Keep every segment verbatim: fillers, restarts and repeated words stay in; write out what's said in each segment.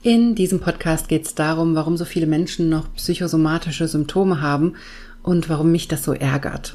In diesem Podcast geht es darum, warum so viele Menschen noch psychosomatische Symptome haben und warum mich das so ärgert.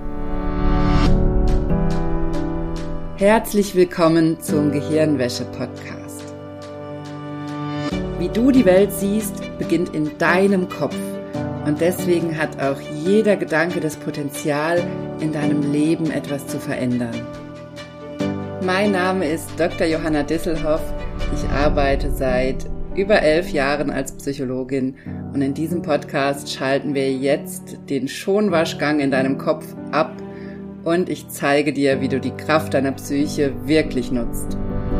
Herzlich willkommen zum Gehirnwäsche-Podcast. Wie du die Welt siehst, beginnt in deinem Kopf und deswegen hat auch jeder Gedanke das Potenzial, in deinem Leben etwas zu verändern. Mein Name ist Doktor Johanna Disselhoff. Ich arbeite seit über elf Jahren als Psychologin und in diesem Podcast schalten wir jetzt den Schonwaschgang in deinem Kopf ab und ich zeige dir, wie du die Kraft deiner Psyche wirklich nutzt.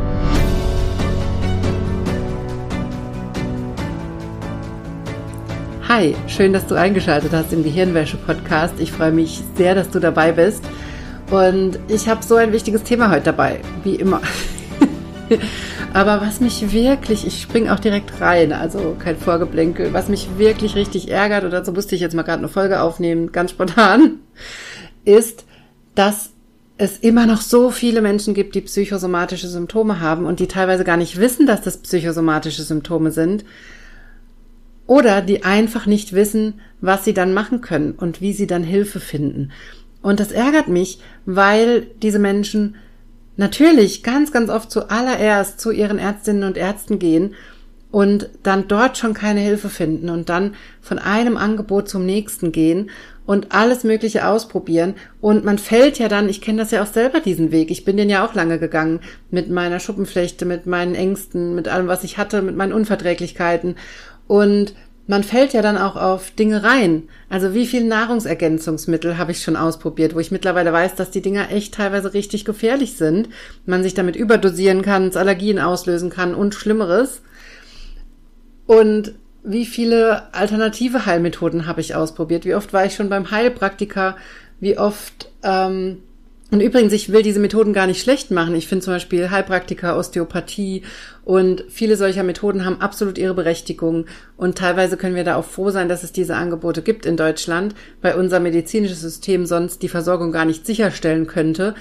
Hi, schön, dass du eingeschaltet hast im Gehirnwäsche-Podcast. Ich freue mich sehr, dass du dabei bist und ich habe so ein wichtiges Thema heute dabei, wie immer. Aber was mich wirklich, ich springe auch direkt rein, also kein Vorgeblänkel, was mich wirklich richtig ärgert, oder so musste ich jetzt mal gerade eine Folge aufnehmen, ganz spontan, ist, dass es immer noch so viele Menschen gibt, die psychosomatische Symptome haben und die teilweise gar nicht wissen, dass das psychosomatische Symptome sind oder die einfach nicht wissen, was sie dann machen können und wie sie dann Hilfe finden. Und das ärgert mich, weil diese Menschen natürlich ganz, ganz oft zuallererst zu ihren Ärztinnen und Ärzten gehen und dann dort schon keine Hilfe finden und dann von einem Angebot zum nächsten gehen und alles Mögliche ausprobieren. Und man fällt ja dann, ich kenne das ja auch selber, diesen Weg. Ich bin den ja auch lange gegangen mit meiner Schuppenflechte, mit meinen Ängsten, mit allem, was ich hatte, mit meinen Unverträglichkeiten. Und man fällt ja dann auch auf Dinge rein. Also wie viele Nahrungsergänzungsmittel habe ich schon ausprobiert, wo ich mittlerweile weiß, dass die Dinger echt teilweise richtig gefährlich sind. Man sich damit überdosieren kann, es Allergien auslösen kann und Schlimmeres. Und wie viele alternative Heilmethoden habe ich ausprobiert? Wie oft war ich schon beim Heilpraktiker? Wie oft... Ähm, und übrigens, ich will diese Methoden gar nicht schlecht machen. Ich finde zum Beispiel Heilpraktiker, Osteopathie und viele solcher Methoden haben absolut ihre Berechtigung. Und teilweise können wir da auch froh sein, dass es diese Angebote gibt in Deutschland, weil unser medizinisches System sonst die Versorgung gar nicht sicherstellen könnte.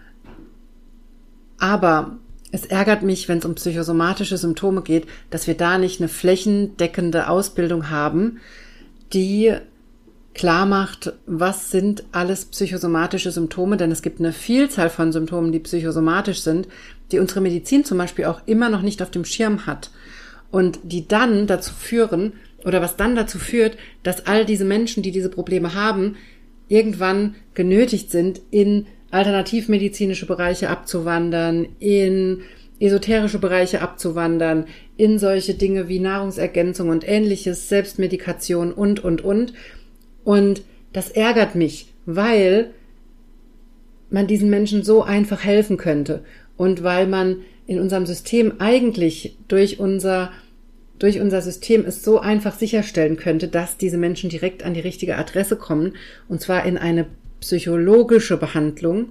Aber es ärgert mich, wenn es um psychosomatische Symptome geht, dass wir da nicht eine flächendeckende Ausbildung haben, die klar macht, was sind alles psychosomatische Symptome, denn es gibt eine Vielzahl von Symptomen, die psychosomatisch sind, die unsere Medizin zum Beispiel auch immer noch nicht auf dem Schirm hat und die dann dazu führen, oder was dann dazu führt, dass all diese Menschen, die diese Probleme haben, irgendwann genötigt sind, in alternativmedizinische Bereiche abzuwandern, in esoterische Bereiche abzuwandern, in solche Dinge wie Nahrungsergänzung und Ähnliches, Selbstmedikation und, und, und. Und das ärgert mich, weil man diesen Menschen so einfach helfen könnte und weil man in unserem System eigentlich durch unser, durch unser System es so einfach sicherstellen könnte, dass diese Menschen direkt an die richtige Adresse kommen, und zwar in eine psychologische Behandlung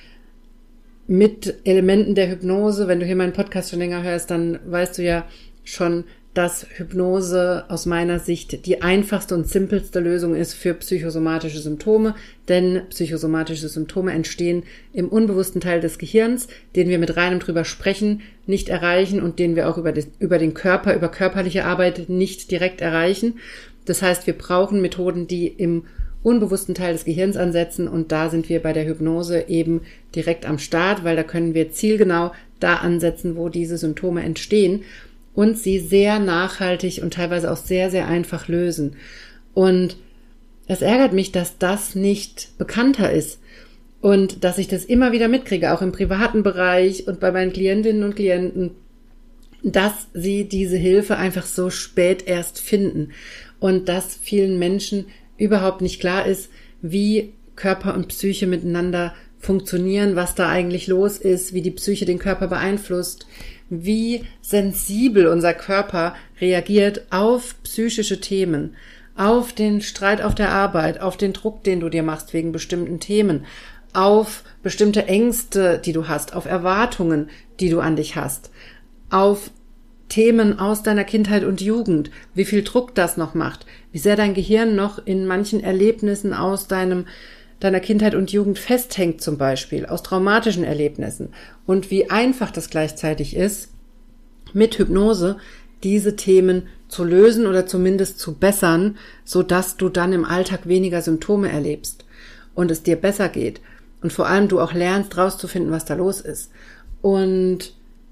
mit Elementen der Hypnose. Wenn du hier meinen Podcast schon länger hörst, dann weißt du ja schon, dass Hypnose aus meiner Sicht die einfachste und simpelste Lösung ist für psychosomatische Symptome, denn psychosomatische Symptome entstehen im unbewussten Teil des Gehirns, den wir mit reinem drüber sprechen nicht erreichen und den wir auch über, das, über den Körper, über körperliche Arbeit nicht direkt erreichen. Das heißt, wir brauchen Methoden, die im unbewussten Teil des Gehirns ansetzen, und da sind wir bei der Hypnose eben direkt am Start, weil da können wir zielgenau da ansetzen, wo diese Symptome entstehen und sie sehr nachhaltig und teilweise auch sehr, sehr einfach lösen. Und es ärgert mich, dass das nicht bekannter ist und dass ich das immer wieder mitkriege, auch im privaten Bereich und bei meinen Klientinnen und Klienten, dass sie diese Hilfe einfach so spät erst finden und dass vielen Menschen überhaupt nicht klar ist, wie Körper und Psyche miteinander funktionieren, was da eigentlich los ist, wie die Psyche den Körper beeinflusst, wie sensibel unser Körper reagiert auf psychische Themen, auf den Streit auf der Arbeit, auf den Druck, den du dir machst wegen bestimmten Themen, auf bestimmte Ängste, die du hast, auf Erwartungen, die du an dich hast, auf Themen aus deiner Kindheit und Jugend, wie viel Druck das noch macht, wie sehr dein Gehirn noch in manchen Erlebnissen aus deinem deiner Kindheit und Jugend festhängt, zum Beispiel aus traumatischen Erlebnissen, und wie einfach das gleichzeitig ist, mit Hypnose diese Themen zu lösen oder zumindest zu bessern, sodass du dann im Alltag weniger Symptome erlebst und es dir besser geht. Und vor allem du auch lernst, rauszufinden, was da los ist. Und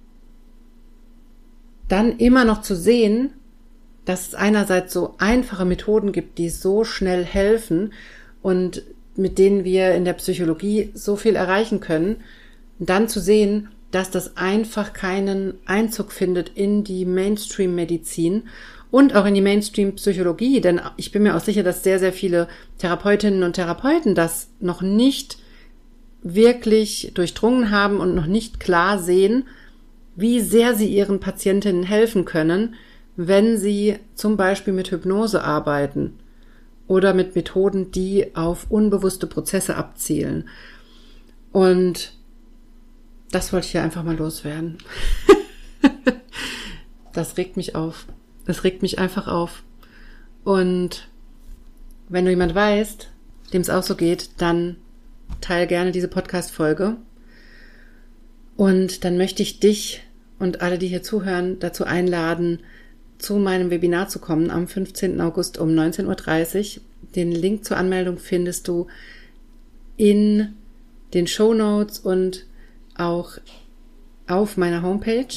dann immer noch zu sehen, dass es einerseits so einfache Methoden gibt, die so schnell helfen und mit denen wir in der Psychologie so viel erreichen können. Und dann zu sehen, dass das einfach keinen Einzug findet in die Mainstream-Medizin und auch in die Mainstream-Psychologie. Denn ich bin mir auch sicher, dass sehr, sehr viele Therapeutinnen und Therapeuten das noch nicht wirklich durchdrungen haben und noch nicht klar sehen, wie sehr sie ihren Patientinnen helfen können, wenn sie zum Beispiel mit Hypnose arbeiten oder mit Methoden, die auf unbewusste Prozesse abzielen. Und das wollte ich hier einfach mal loswerden. Das regt mich auf. Das regt mich einfach auf. Und wenn du jemand weißt, dem es auch so geht, dann teile gerne diese Podcast-Folge. Und dann möchte ich dich und alle, die hier zuhören, dazu einladen, zu meinem Webinar zu kommen am fünfzehnten August um neunzehn Uhr dreißig. Den Link zur Anmeldung findest du in den Shownotes und auch auf meiner Homepage.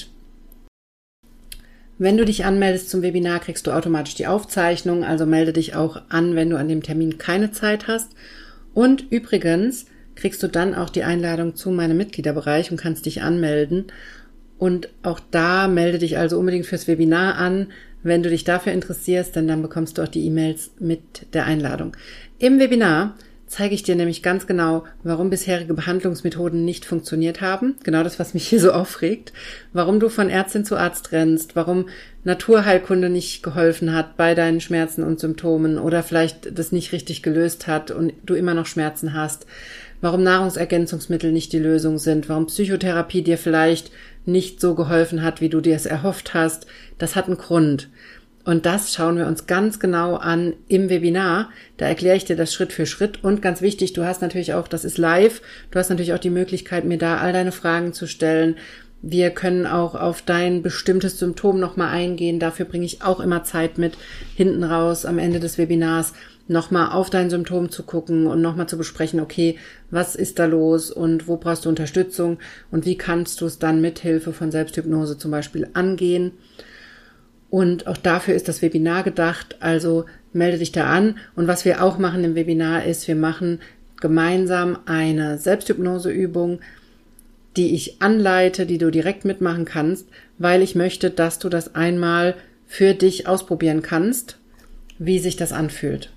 Wenn du dich anmeldest zum Webinar, kriegst du automatisch die Aufzeichnung, also melde dich auch an, wenn du an dem Termin keine Zeit hast. Und übrigens kriegst du dann auch die Einladung zu meinem Mitgliederbereich und kannst dich anmelden. Und auch da melde dich also unbedingt fürs Webinar an, wenn du dich dafür interessierst, denn dann bekommst du auch die E-Mails mit der Einladung. Im Webinar zeige ich dir nämlich ganz genau, warum bisherige Behandlungsmethoden nicht funktioniert haben. Genau das, was mich hier so aufregt. Warum du von Ärztin zu Arzt rennst, warum Naturheilkunde nicht geholfen hat bei deinen Schmerzen und Symptomen oder vielleicht das nicht richtig gelöst hat und du immer noch Schmerzen hast. Warum Nahrungsergänzungsmittel nicht die Lösung sind, warum Psychotherapie dir vielleicht nicht so geholfen hat, wie du dir es erhofft hast. Das hat einen Grund. Und das schauen wir uns ganz genau an im Webinar. Da erkläre ich dir das Schritt für Schritt. Und ganz wichtig, du hast natürlich auch, das ist live, du hast natürlich auch die Möglichkeit, mir da all deine Fragen zu stellen. Wir können auch auf dein bestimmtes Symptom nochmal eingehen. Dafür bringe ich auch immer Zeit mit, hinten raus am Ende des Webinars nochmal auf dein Symptom zu gucken und nochmal zu besprechen, okay, was ist da los und wo brauchst du Unterstützung und wie kannst du es dann mit Hilfe von Selbsthypnose zum Beispiel angehen. Und auch dafür ist das Webinar gedacht, also melde dich da an. Und was wir auch machen im Webinar ist, wir machen gemeinsam eine Selbsthypnoseübung, die ich anleite, die du direkt mitmachen kannst, weil ich möchte, dass du das einmal für dich ausprobieren kannst, wie sich das anfühlt.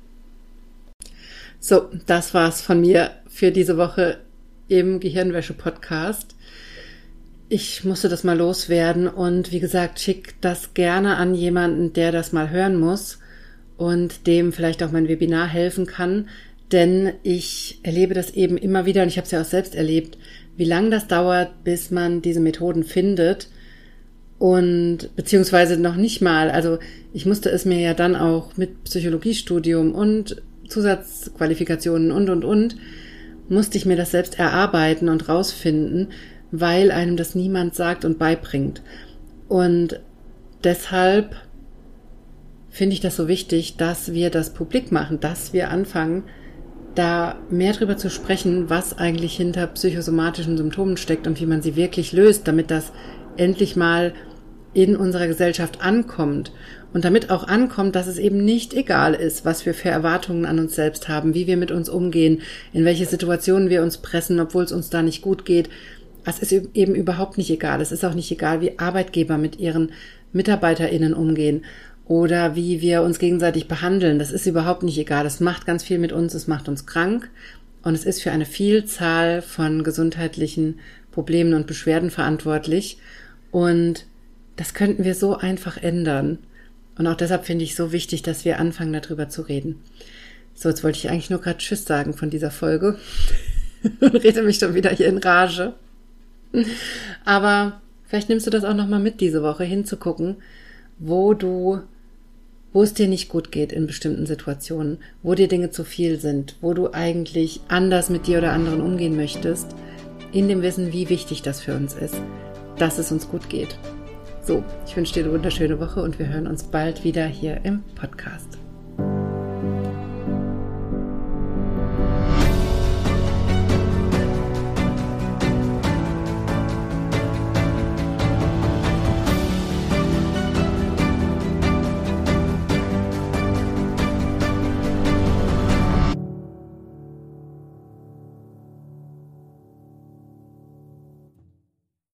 So, das war's von mir für diese Woche im Gehirnwäsche-Podcast. Ich musste das mal loswerden und wie gesagt, schick das gerne an jemanden, der das mal hören muss und dem vielleicht auch mein Webinar helfen kann, denn ich erlebe das eben immer wieder und ich habe es ja auch selbst erlebt, wie lange das dauert, bis man diese Methoden findet und beziehungsweise noch nicht mal, also ich musste es mir ja dann auch mit Psychologiestudium und Zusatzqualifikationen und, und, und, musste ich mir das selbst erarbeiten und rausfinden, weil einem das niemand sagt und beibringt. Und deshalb finde ich das so wichtig, dass wir das publik machen, dass wir anfangen, da mehr drüber zu sprechen, was eigentlich hinter psychosomatischen Symptomen steckt und wie man sie wirklich löst, damit das endlich mal in unserer Gesellschaft ankommt. Und damit auch ankommt, dass es eben nicht egal ist, was wir für Erwartungen an uns selbst haben, wie wir mit uns umgehen, in welche Situationen wir uns pressen, obwohl es uns da nicht gut geht. Es ist eben überhaupt nicht egal. Es ist auch nicht egal, wie Arbeitgeber mit ihren MitarbeiterInnen umgehen oder wie wir uns gegenseitig behandeln. Das ist überhaupt nicht egal. Das macht ganz viel mit uns. Es macht uns krank und es ist für eine Vielzahl von gesundheitlichen Problemen und Beschwerden verantwortlich. Und das könnten wir so einfach ändern. Und auch deshalb finde ich so wichtig, dass wir anfangen, darüber zu reden. So, jetzt wollte ich eigentlich nur gerade Tschüss sagen von dieser Folge. Rede mich schon wieder hier in Rage. Aber vielleicht nimmst du das auch nochmal mit diese Woche, hinzugucken, wo du, wo es dir nicht gut geht in bestimmten Situationen, wo dir Dinge zu viel sind, wo du eigentlich anders mit dir oder anderen umgehen möchtest, in dem Wissen, wie wichtig das für uns ist, dass es uns gut geht. So, ich wünsche dir eine wunderschöne Woche und wir hören uns bald wieder hier im Podcast.